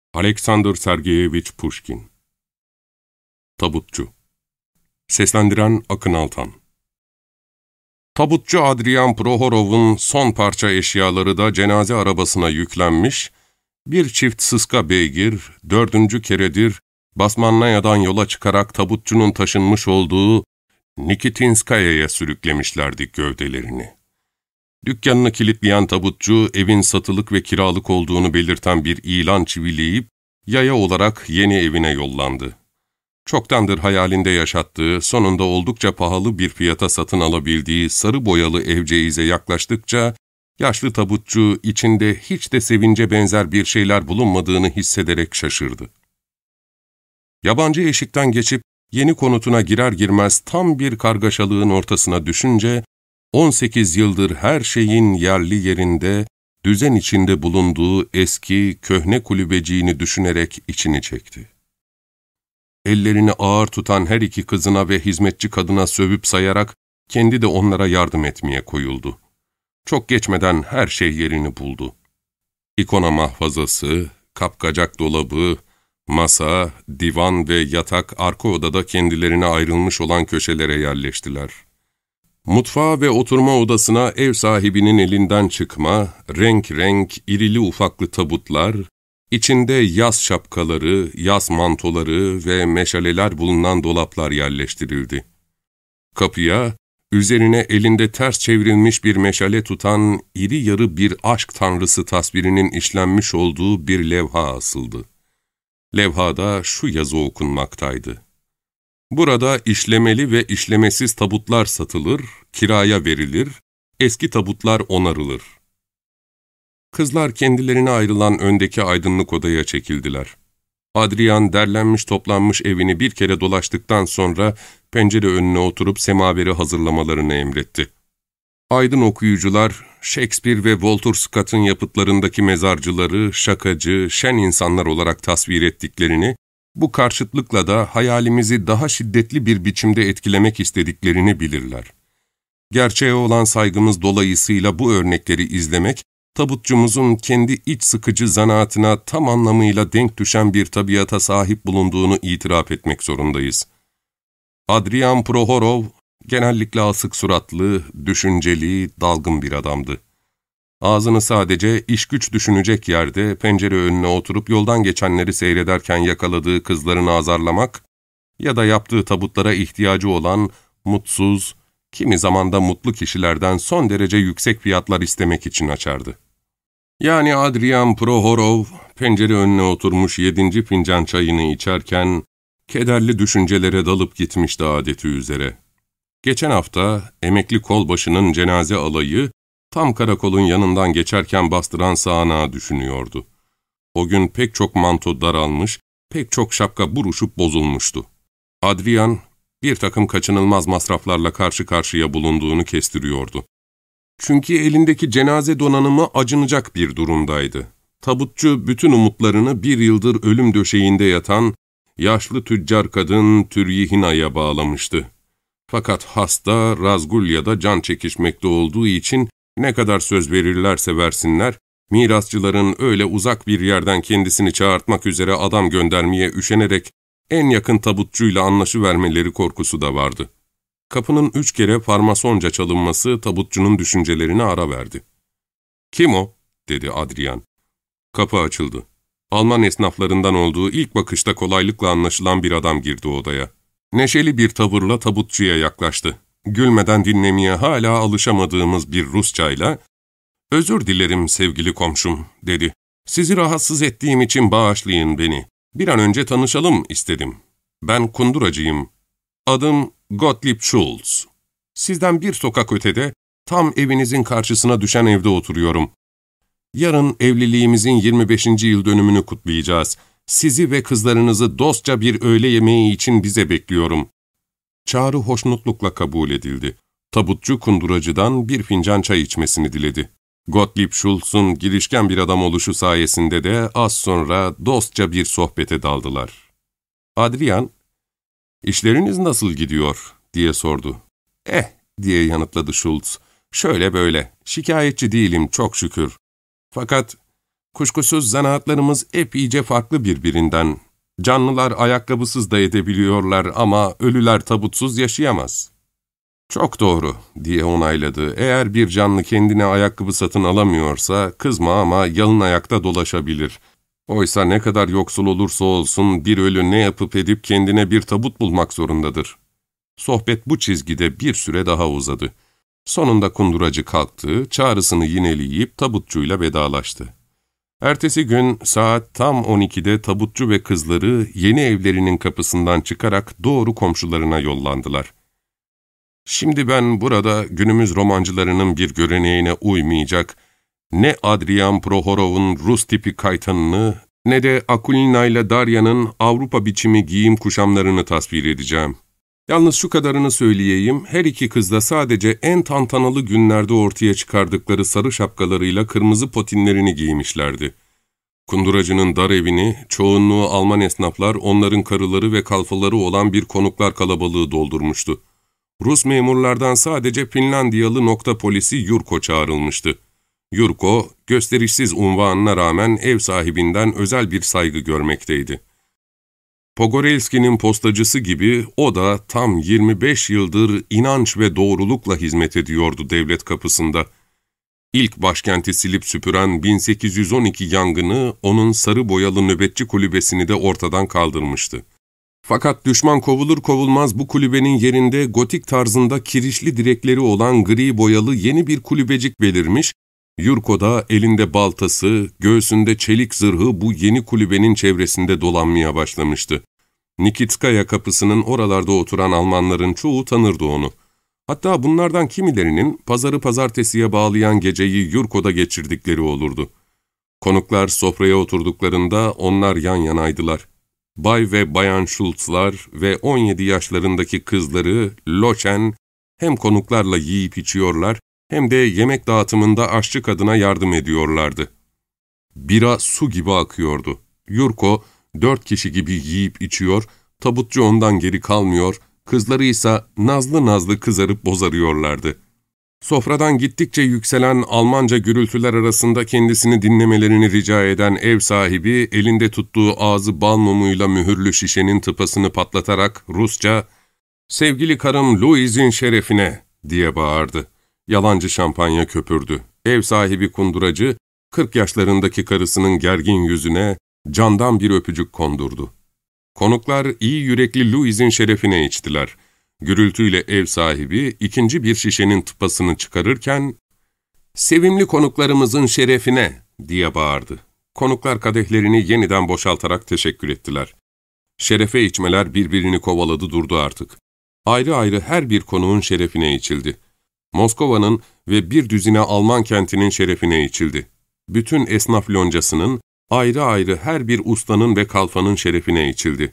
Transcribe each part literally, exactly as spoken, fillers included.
Alexander Sergeyevich Pushkin. Tabutçu. Seslendiren Akın Altan. Tabutçu Adrian Prohorov'un son parça eşyaları da cenaze arabasına yüklenmiş, bir çift sıska beygir, dördüncü keredir Basmannaya'dan yola çıkarak tabutçunun taşınmış olduğu Nikitinskaya'ya sürüklemişlerdi gövdelerini. Dükkanını kilitleyen tabutçu, evin satılık ve kiralık olduğunu belirten bir ilan çivileyip, yaya olarak yeni evine yollandı. Çoktandır hayalinde yaşattığı, sonunda oldukça pahalı bir fiyata satın alabildiği sarı boyalı evceğize yaklaştıkça, yaşlı tabutçu içinde hiç de sevince benzer bir şeyler bulunmadığını hissederek şaşırdı. Yabancı eşikten geçip yeni konutuna girer girmez tam bir kargaşalığın ortasına düşünce, on sekiz yıldır her şeyin yerli yerinde, düzen içinde bulunduğu eski, köhne kulübeciğini düşünerek içini çekti. Ellerini ağır tutan her iki kızına ve hizmetçi kadına sövüp sayarak, kendi de onlara yardım etmeye koyuldu. Çok geçmeden her şey yerini buldu. İkona mahfazası, kapkacak dolabı, masa, divan ve yatak arka odada kendilerine ayrılmış olan köşelere yerleştiler. Mutfağa ve oturma odasına ev sahibinin elinden çıkma, renk renk, irili ufaklı tabutlar, içinde yaz şapkaları, yaz mantoları ve meşaleler bulunan dolaplar yerleştirildi. Kapıya, üzerine elinde ters çevrilmiş bir meşale tutan iri yarı bir aşk tanrısı tasvirinin işlenmiş olduğu bir levha asıldı. Levhada şu yazı okunmaktaydı: "Burada işlemeli ve işlemesiz tabutlar satılır, kiraya verilir, eski tabutlar onarılır." Kızlar kendilerine ayrılan öndeki aydınlık odaya çekildiler. Adrian derlenmiş toplanmış evini bir kere dolaştıktan sonra pencere önüne oturup semaveri hazırlamalarını emretti. Aydın okuyucular, Shakespeare ve Walter Scott'ın yapıtlarındaki mezarcıları şakacı, şen insanlar olarak tasvir ettiklerini, bu karşıtlıkla da hayalimizi daha şiddetli bir biçimde etkilemek istediklerini bilirler. Gerçeğe olan saygımız dolayısıyla bu örnekleri izlemek, tabutçumuzun kendi iç sıkıcı zanaatına tam anlamıyla denk düşen bir tabiata sahip bulunduğunu itiraf etmek zorundayız. Adrian Prohorov, genellikle asık suratlı, düşünceli, dalgın bir adamdı. Ağzını sadece iş güç düşünecek yerde pencere önüne oturup yoldan geçenleri seyrederken yakaladığı kızlarını azarlamak ya da yaptığı tabutlara ihtiyacı olan mutsuz, kimi zaman da mutlu kişilerden son derece yüksek fiyatlar istemek için açardı. Yani Adrian Prohorov, pencere önüne oturmuş yedinci fincan çayını içerken, kederli düşüncelere dalıp gitmişti adeti üzere. Geçen hafta, emekli kolbaşının cenaze alayı, tam karakolun yanından geçerken bastıran sağanağı düşünüyordu. O gün pek çok manto daralmış, pek çok şapka buruşup bozulmuştu. Adrian, bir takım kaçınılmaz masraflarla karşı karşıya bulunduğunu kestiriyordu. Çünkü elindeki cenaze donanımı acınacak bir durumdaydı. Tabutçu bütün umutlarını bir yıldır ölüm döşeğinde yatan yaşlı tüccar kadın Türyihina'ya bağlamıştı. Fakat hasta Razgulya'da can çekişmekte olduğu için ne kadar söz verirlerse versinler, mirasçıların öyle uzak bir yerden kendisini çağırtmak üzere adam göndermeye üşenerek en yakın tabutçuyla anlaşıvermeleri korkusu da vardı. Kapının üç kere farmasonca çalınması tabutçunun düşüncelerine ara verdi. "Kim o?" dedi Adrian. Kapı açıldı. Alman esnaflarından olduğu ilk bakışta kolaylıkla anlaşılan bir adam girdi odaya. Neşeli bir tavırla tabutçuya yaklaştı. Gülmeden dinlemeye hala alışamadığımız bir Rusçayla, "Özür dilerim sevgili komşum," dedi. "Sizi rahatsız ettiğim için bağışlayın beni. Bir an önce tanışalım istedim. Ben kunduracıyım. Adım Gottlieb Schulz. Sizden bir sokak ötede, tam evinizin karşısına düşen evde oturuyorum. Yarın evliliğimizin yirmi beşinci yıl dönümünü kutlayacağız. Sizi ve kızlarınızı dostça bir öğle yemeği için bize bekliyorum." Çağrı hoşnutlukla kabul edildi. Tabutçu kunduracıdan bir fincan çay içmesini diledi. Gottlieb Schulz'un girişken bir adam oluşu sayesinde de az sonra dostça bir sohbete daldılar. Adrian, "İşleriniz nasıl gidiyor?" diye sordu. "Eh," diye yanıtladı Schulz. "Şöyle böyle, şikayetçi değilim çok şükür. Fakat Kuşkusuz zanaatlarımız epeyce farklı birbirinden. Canlılar ayakkabısız da edebiliyorlar ama ölüler tabutsuz yaşayamaz. Çok doğru, diye onayladı. Eğer bir canlı kendine ayakkabı satın alamıyorsa, kızma ama yalın ayakta dolaşabilir. Oysa ne kadar yoksul olursa olsun bir ölü ne yapıp edip kendine bir tabut bulmak zorundadır. Sohbet bu çizgide bir süre daha uzadı. Sonunda kunduracı kalktı, çağrısını yineleyip tabutçuyla vedalaştı. Ertesi gün saat tam on ikide tabutçu ve kızları yeni evlerinin kapısından çıkarak doğru komşularına yollandılar. Şimdi ben burada günümüz romancılarının bir göreneğine uymayacak, ne Adrian Prohorov'un Rus tipi kaytanını ne de Akulina ile Darya'nın Avrupa biçimi giyim kuşamlarını tasvir edeceğim. Yalnız şu kadarını söyleyeyim, her iki kız da sadece en tantanalı günlerde ortaya çıkardıkları sarı şapkalarıyla kırmızı potinlerini giymişlerdi. Kunduracının dar evini, çoğunluğu Alman esnaflar, onların karıları ve kalfaları olan bir konuklar kalabalığı doldurmuştu. Rus memurlardan sadece Finlandiyalı nokta polisi Yurko çağrılmıştı. Yurko, gösterişsiz unvanına rağmen ev sahibinden özel bir saygı görmekteydi. Pogorelski'nin postacısı gibi o da tam yirmi beş yıldır inanç ve doğrulukla hizmet ediyordu devlet kapısında. İlk başkenti silip süpüren bin sekiz yüz on iki yangını onun sarı boyalı nöbetçi kulübesini de ortadan kaldırmıştı. Fakat düşman kovulur kovulmaz bu kulübenin yerinde gotik tarzında kirişli direkleri olan gri boyalı yeni bir kulübecik belirmiş, Yurko da elinde baltası, göğsünde çelik zırhı bu yeni kulübenin çevresinde dolanmaya başlamıştı. Nikitskaya kapısının oralarda oturan Almanların çoğu tanırdı onu. Hatta bunlardan kimilerinin pazarı pazartesiye bağlayan geceyi Yurko'da geçirdikleri olurdu. Konuklar sofraya oturduklarında onlar yan yanaydılar. Bay ve Bayan Schultzlar ve on yedi yaşlarındaki kızları Lochen hem konuklarla yiyip içiyorlar hem de yemek dağıtımında aşçı kadına yardım ediyorlardı. Bira su gibi akıyordu. Yurko dört kişi gibi yiyip içiyor, tabutçu ondan geri kalmıyor, kızları ise nazlı nazlı kızarıp bozarıyorlardı. Sofradan gittikçe yükselen Almanca gürültüler arasında kendisini dinlemelerini rica eden ev sahibi, elinde tuttuğu ağzı bal mumuyla mühürlü şişenin tıpasını patlatarak Rusça, ''Sevgili karım Louise'in şerefine'' diye bağırdı. Yalancı şampanya köpürdü. Ev sahibi kunduracı, kırk yaşlarındaki karısının gergin yüzüne candan bir öpücük kondurdu. Konuklar iyi yürekli Louise'in şerefine içtiler. Gürültüyle ev sahibi ikinci bir şişenin tıpasını çıkarırken, ''Sevimli konuklarımızın şerefine'' diye bağırdı. Konuklar kadehlerini yeniden boşaltarak teşekkür ettiler. Şerefe içmeler birbirini kovaladı durdu artık. Ayrı ayrı her bir konuğun şerefine içildi. Moskova'nın ve bir düzine Alman kentinin şerefine içildi. Bütün esnaf loncasının, ayrı ayrı her bir ustanın ve kalfanın şerefine içildi.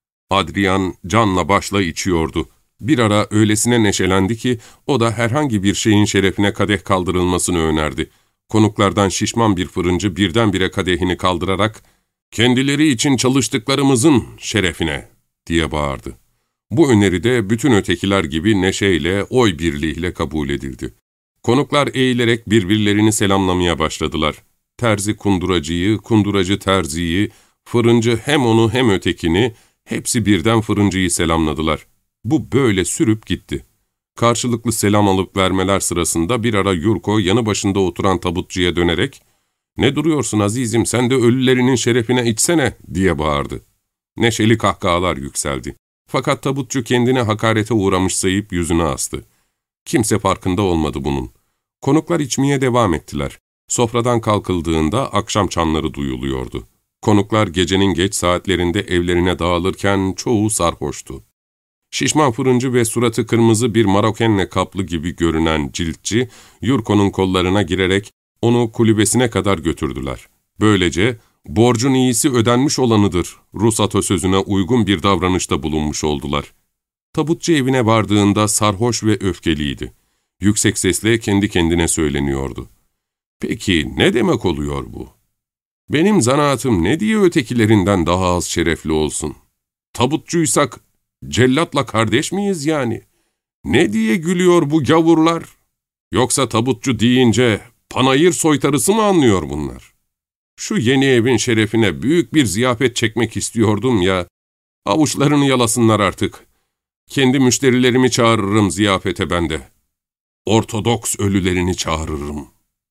Adrian canla başla içiyordu. Bir ara öylesine neşelendi ki o da herhangi bir şeyin şerefine kadeh kaldırılmasını önerdi. Konuklardan şişman bir fırıncı birdenbire kadehini kaldırarak ''Kendileri için çalıştıklarımızın şerefine'' diye bağırdı. Bu öneri de bütün ötekiler gibi neşeyle, oy birliğiyle kabul edildi. Konuklar eğilerek birbirlerini selamlamaya başladılar. Terzi kunduracıyı, kunduracı terziyi, fırıncı hem onu hem ötekini, hepsi birden fırıncıyı selamladılar. Bu böyle sürüp gitti. Karşılıklı selam alıp vermeler sırasında bir ara Yurko yanı başında oturan tabutçuya dönerek ''Ne duruyorsun azizim, sen de ölülerinin şerefine içsene'' diye bağırdı. Neşeli kahkahalar yükseldi. Fakat tabutçu kendine hakarete uğramış sayıp yüzünü astı. Kimse farkında olmadı bunun. Konuklar içmeye devam ettiler. Sofradan kalkıldığında akşam çanları duyuluyordu. Konuklar gecenin geç saatlerinde evlerine dağılırken çoğu sarhoştu. Şişman fırıncı ve suratı kırmızı bir marokenle kaplı gibi görünen ciltçi, Yurko'nun kollarına girerek onu kulübesine kadar götürdüler. Böylece ''Borcun iyisi ödenmiş olanıdır'' Rus atasözüne uygun bir davranışta bulunmuş oldular. Tabutçu evine vardığında sarhoş ve öfkeliydi. Yüksek sesle kendi kendine söyleniyordu. ''Peki ne demek oluyor bu? Benim zanaatım ne diye ötekilerinden daha az şerefli olsun? Tabutçuysak cellatla kardeş miyiz yani? Ne diye gülüyor bu gavurlar? Yoksa tabutçu deyince panayır soytarısı mı anlıyor bunlar?'' Şu yeni evin şerefine büyük bir ziyafet çekmek istiyordum ya. Avuçlarını yalasınlar artık. Kendi müşterilerimi çağırırım ziyafete ben de. Ortodoks ölülerini çağırırım.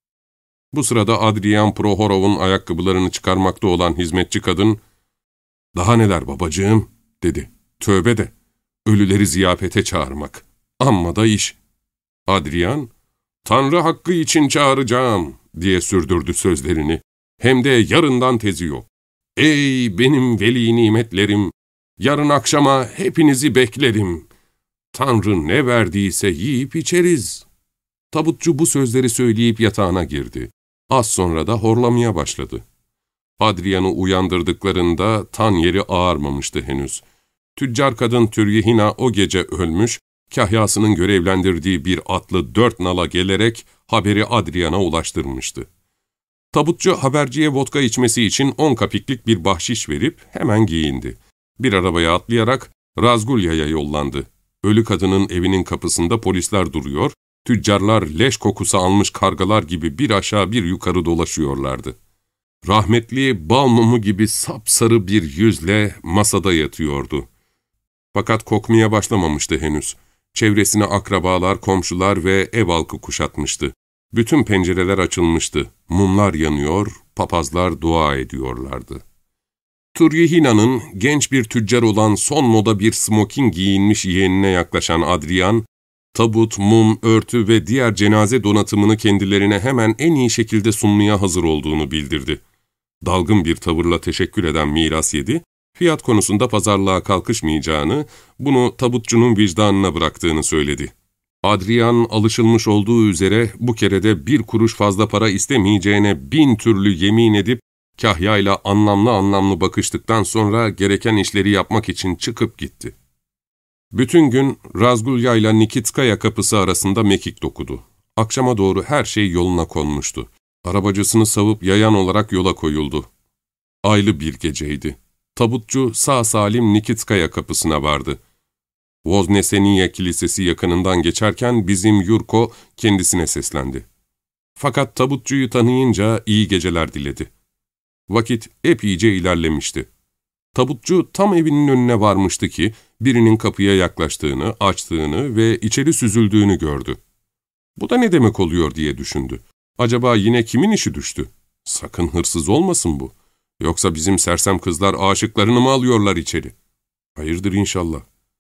Bu sırada Adrian Prohorov'un ayakkabılarını çıkarmakta olan hizmetçi kadın, ''Daha neler babacığım?'' dedi. ''Tövbe de, ölüleri ziyafete çağırmak. Amma da iş.'' Adrian, ''Tanrı hakkı için çağıracağım.'' diye sürdürdü sözlerini. Hem de yarından tezi yok. ''Ey benim veli nimetlerim, yarın akşama hepinizi beklerim. Tanrı ne verdiyse yiyip içeriz.'' Tabutçu bu sözleri söyleyip yatağına girdi. Az sonra da horlamaya başladı. Adrian'ı uyandırdıklarında tan yeri ağarmamıştı henüz. Tüccar kadın Türyehina o gece ölmüş, kahyasının görevlendirdiği bir atlı dört nala gelerek haberi Adrian'a ulaştırmıştı. Tabutçu haberciye vodka içmesi için on kapiklik bir bahşiş verip hemen giyindi. Bir arabaya atlayarak Razgulya'ya yollandı. Ölü kadının evinin kapısında polisler duruyor, tüccarlar leş kokusu almış kargalar gibi bir aşağı bir yukarı dolaşıyorlardı. Rahmetli bal mumu gibi sapsarı bir yüzle masada yatıyordu. Fakat kokmaya başlamamıştı henüz. Çevresine akrabalar, komşular ve ev halkı kuşatmıştı. Bütün pencereler açılmıştı. Mumlar yanıyor, papazlar dua ediyorlardı. Türyehina'nın genç bir tüccar olan son moda bir smoking giyinmiş yeğenine yaklaşan Adrian, tabut, mum, örtü ve diğer cenaze donatımını kendilerine hemen en iyi şekilde sunmaya hazır olduğunu bildirdi. Dalgın bir tavırla teşekkür eden Miras Yedi, fiyat konusunda pazarlığa kalkışmayacağını, bunu tabutçunun vicdanına bıraktığını söyledi. Adrian alışılmış olduğu üzere bu kere de bir kuruş fazla para istemeyeceğine bin türlü yemin edip, kahyayla anlamlı anlamlı bakıştıktan sonra gereken işleri yapmak için çıkıp gitti. Bütün gün Razgulya ile Nikitskaya kapısı arasında mekik dokudu. Akşama doğru her şey yoluna konmuştu. Arabacısını savup yayan olarak yola koyuldu. Aylı bir geceydi. Tabutçu sağ salim Nikitskaya kapısına vardı. Vozneseniye Kilisesi yakınından geçerken bizim Yurko kendisine seslendi. Fakat tabutçuyu tanıyınca iyi geceler diledi. Vakit epeyce ilerlemişti. Tabutçu tam evinin önüne varmıştı ki birinin kapıya yaklaştığını, açtığını ve içeri süzüldüğünü gördü. Bu da ne demek oluyor diye düşündü. Acaba yine kimin işi düştü? Sakın hırsız olmasın bu. Yoksa bizim sersem kızlar aşıklarını mı alıyorlar içeri? Hayırdır inşallah.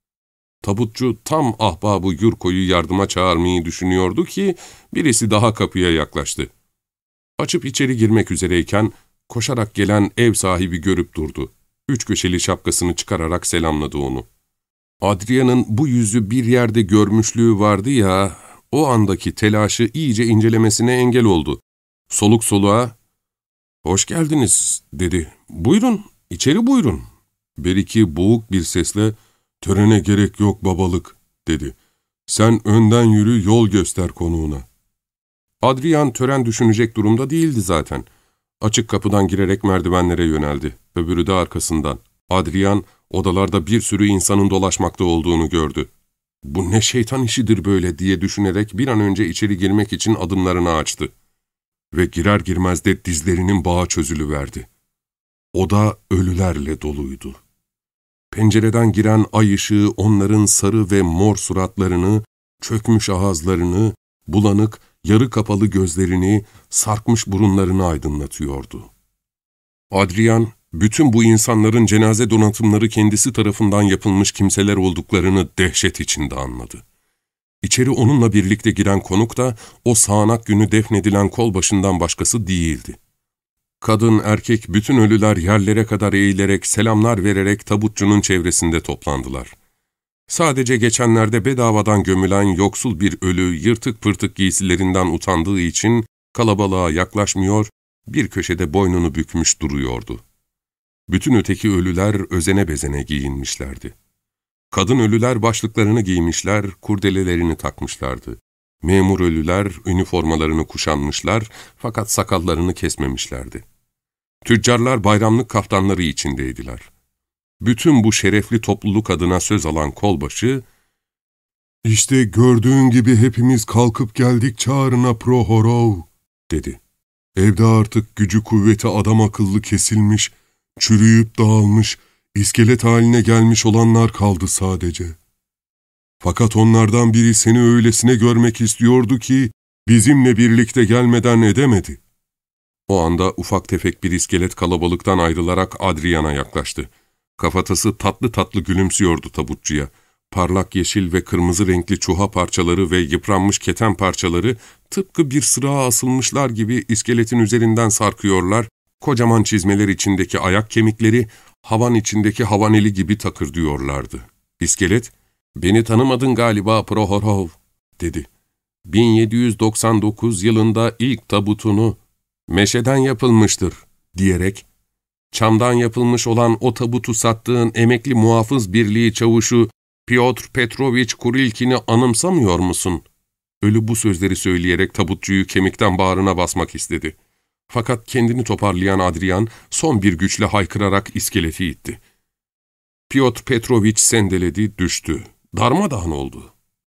Tabutçu tam ahbabı Yurko'yu yardıma çağırmayı düşünüyordu ki birisi daha kapıya yaklaştı. Açıp içeri girmek üzereyken koşarak gelen ev sahibi görüp durdu. Üç köşeli şapkasını çıkararak selamladı onu. Adrian'ın bu yüzü bir yerde görmüşlüğü vardı ya, o andaki telaşı iyice incelemesine engel oldu. Soluk soluğa, ''Hoş geldiniz.'' dedi. ''Buyurun, içeri buyurun.'' Beriki boğuk bir sesle, ''Törene gerek yok babalık.'' dedi. ''Sen önden yürü, yol göster konuğuna.'' Adrian tören düşünecek durumda değildi zaten. Açık kapıdan girerek merdivenlere yöneldi. Öbürü de arkasından. Adrian, odalarda bir sürü insanın dolaşmakta olduğunu gördü. ''Bu ne şeytan işidir böyle?'' diye düşünerek bir an önce içeri girmek için adımlarını açtı. Ve girer girmez de dizlerinin bağı çözülüverdi. Oda ölülerle doluydu. Pencereden giren ay ışığı onların sarı ve mor suratlarını, çökmüş ağızlarını, bulanık, yarı kapalı gözlerini, sarkmış burunlarını aydınlatıyordu. Adrian, bütün bu insanların cenaze donatımları kendisi tarafından yapılmış kimseler olduklarını dehşet içinde anladı. İçeri onunla birlikte giren konuk da o sağanak günü defnedilen kolbaşından başkası değildi. Kadın, erkek, bütün ölüler yerlere kadar eğilerek, selamlar vererek tabutçunun çevresinde toplandılar. Sadece geçenlerde bedavadan gömülen yoksul bir ölü, yırtık pırtık giysilerinden utandığı için kalabalığa yaklaşmıyor, bir köşede boynunu bükmüş duruyordu. Bütün öteki ölüler özene bezene giyinmişlerdi. Kadın ölüler başlıklarını giymişler, kurdelelerini takmışlardı. Memur ölüler üniformalarını kuşanmışlar fakat sakallarını kesmemişlerdi. Tüccarlar bayramlık kaftanları içindeydiler. Bütün bu şerefli topluluk adına söz alan kolbaşı, ''İşte gördüğün gibi hepimiz kalkıp geldik çağrına Prohorov.'' dedi. Evde artık gücü kuvveti adam akıllı kesilmiş, çürüyüp dağılmış, iskelet haline gelmiş olanlar kaldı sadece. Fakat onlardan biri seni öylesine görmek istiyordu ki, bizimle birlikte gelmeden edemedi. O anda ufak tefek bir iskelet kalabalıktan ayrılarak Adrian'a yaklaştı. Kafatası tatlı tatlı gülümsüyordu tabutçuya. Parlak yeşil ve kırmızı renkli çuha parçaları ve yıpranmış keten parçaları tıpkı bir sırağa asılmışlar gibi iskeletin üzerinden sarkıyorlar, kocaman çizmeler içindeki ayak kemikleri havan içindeki havaneli gibi takırdıyorlardı. İskelet, ''Beni tanımadın galiba Prohorov'' dedi. bin yedi yüz doksan dokuz yılında ilk tabutunu meşeden yapılmıştır diyerek, çamdan yapılmış olan o tabutu sattığın emekli muhafız birliği çavuşu Piotr Petrovich Kurilkin'i anımsamıyor musun? Ölü bu sözleri söyleyerek tabutçuyu kemikten bağrına basmak istedi. Fakat kendini toparlayan Adrian son bir güçle haykırarak iskeleti itti. Piotr Petrovich sendeledi, düştü. Darmadağın oldu.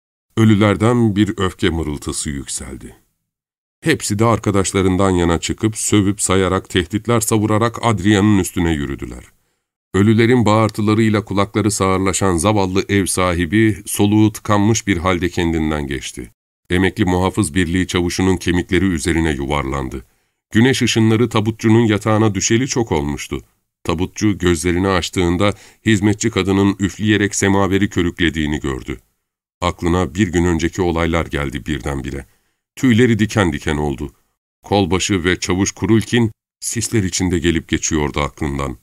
Ölülerden bir öfke mırıltısı yükseldi. Hepsi de arkadaşlarından yana çıkıp, sövüp sayarak, tehditler savurarak Adrian'ın üstüne yürüdüler. Ölülerin bağırtılarıyla kulakları sağırlaşan zavallı ev sahibi, soluğu tıkanmış bir halde kendinden geçti. Emekli muhafız birliği çavuşunun kemikleri üzerine yuvarlandı. Güneş ışınları tabutçunun yatağına düşeli çok olmuştu. Tabutçu gözlerini açtığında hizmetçi kadının üfleyerek semaveri körüklediğini gördü. Aklına bir gün önceki olaylar geldi birdenbire. Tüyleri diken diken oldu. Kolbaşı ve çavuş Kurulkin sisler içinde gelip geçiyordu aklından.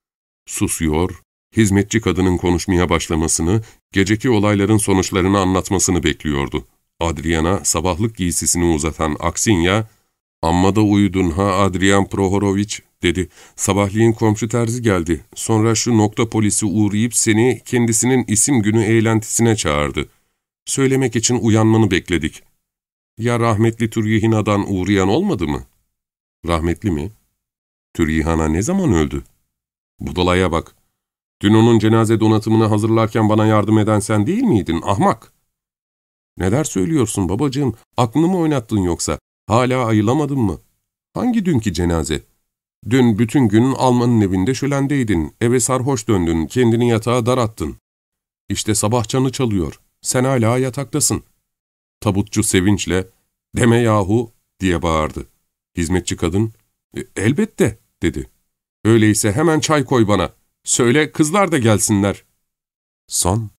Susuyor, hizmetçi kadının konuşmaya başlamasını, geceki olayların sonuçlarını anlatmasını bekliyordu. Adrian'a sabahlık giysisini uzatan Aksinya, ''Amma da uyudun ha Adrian Prohoroviç'' dedi. ''Sabahleyin komşu terzi geldi. Sonra şu nokta polisi uğrayıp seni kendisinin isim günü eğlentisine çağırdı. Söylemek için uyanmanı bekledik. Ya rahmetli Türyihana'dan uğrayan olmadı mı?'' ''Rahmetli mi? Türyihana ne zaman öldü?'' ''Budalaya bak. Dün onun cenaze donatımını hazırlarken bana yardım eden sen değil miydin, ahmak?'' ''Neler söylüyorsun babacığım? Aklını mı oynattın yoksa? Hala ayılamadın mı? Hangi dünkü cenaze? Dün bütün gün Alman'ın evinde şölendeydin, eve sarhoş döndün, kendini yatağa dar attın. İşte sabah çanı çalıyor, sen hala yataktasın.'' Tabutçu sevinçle, ''Deme yahu!'' diye bağırdı. Hizmetçi kadın, e, ''Elbette'' dedi. ''Öyleyse hemen çay koy bana. Söyle kızlar da gelsinler.'' Son